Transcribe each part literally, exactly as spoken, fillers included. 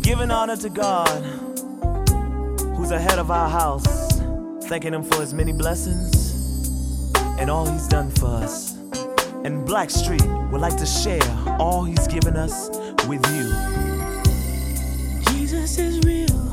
Giving honor to God, who's ahead of our house, thanking Him for His many blessings and all He's done for us. And Blackstreet would like to share all He's given us with you. Jesus is real.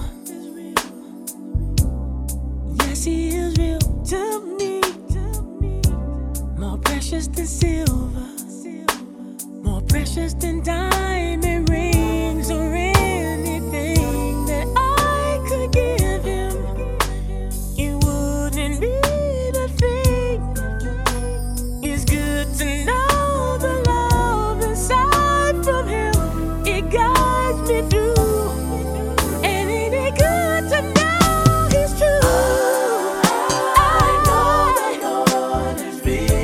Yes, He is real to me. More precious than silver, more precious than diamond rings or anything that I could give Him. It wouldn't be the thing. It's good to know the love inside from Him. It guides me through, and ain't it good to know He's true? I know the Lord is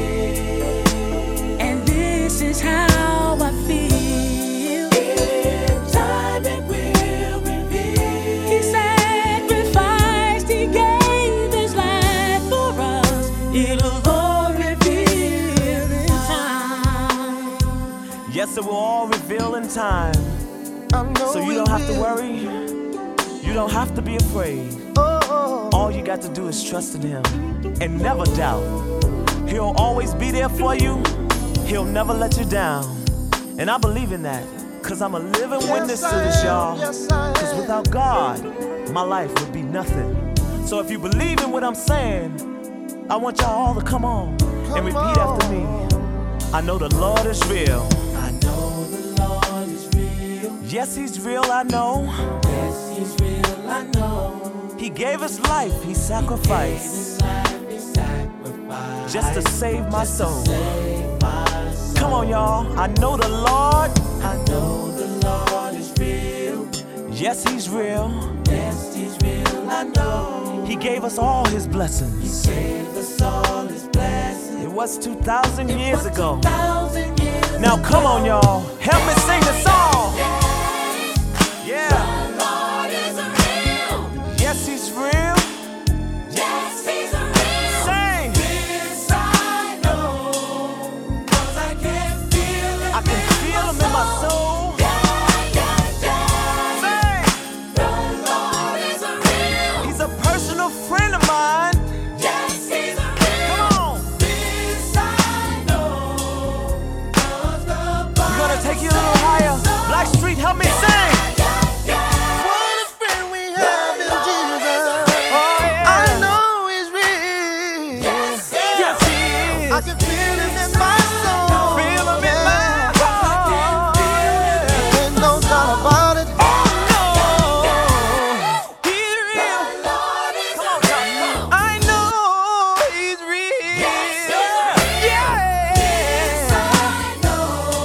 real, and this is how I feel. In time it will reveal. He sacrificed, He gave His life for us. It'll all reveal in time. Yes, it will all reveal in time. So you don't have to worry, you don't have to be afraid. All you got to do is trust in Him and never doubt. He'll always be there for you, He'll never let you down. And I believe in that, cause I'm a living witness to this, y'all. Cause without God, my life would be nothing. So if you believe in what I'm saying, I want y'all all to come on and repeat after me. I know the Lord is real. I know the Lord is real. Yes, He's real, I know. Yes, He's real, I know. He gave His life, He sacrificed His life He sacrificed just to save my soul. save my soul. Come on, y'all. I know the Lord. I know the Lord is real. Yes, He's real. Yes, He's real, I know. He gave us all His blessings. He gave us all His blessings. It was two thousand years ago. Thousand years Now come on, y'all. Help me sing the song. Yeah. The Lord is real. Yes, He's real. Yes, He's real. Sing. This I know, 'cause I can feel Him. I can feel Him in my soul. Yeah, yeah, yeah. Sing. The Lord is real. He's a personal friend of mine. Yes, He's real. Come on. This I know, 'cause the We're gonna take you a little higher. Blackstreet, help me sing. What a friend we have in Jesus. Oh, yeah. I know He's real. Yes, He is. I can feel Him in my soul. Feel Him in my heart. Ain't no doubt about it. Oh, no. He's real. Come on, y'all. I know He's real. Yeah. This I know.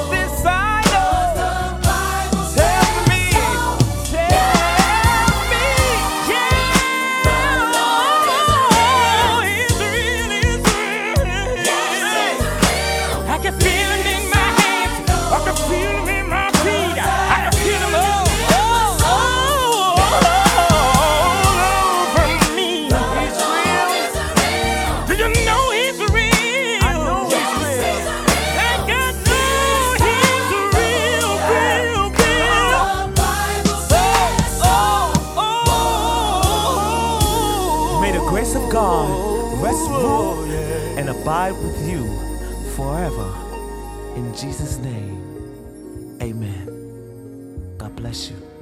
Tell me. Tell me. Yeah. He's real. He's real. I can feel Him in my hands. I can feel Him in my feet. I can feel Him all, all, all over me. He's real. Do you know He's real? I know He's real. Thank God, know He's real, real, real. Oh, oh, May the grace of God rest, rule, and abide with you forever. In Jesus' name, amen. God bless you.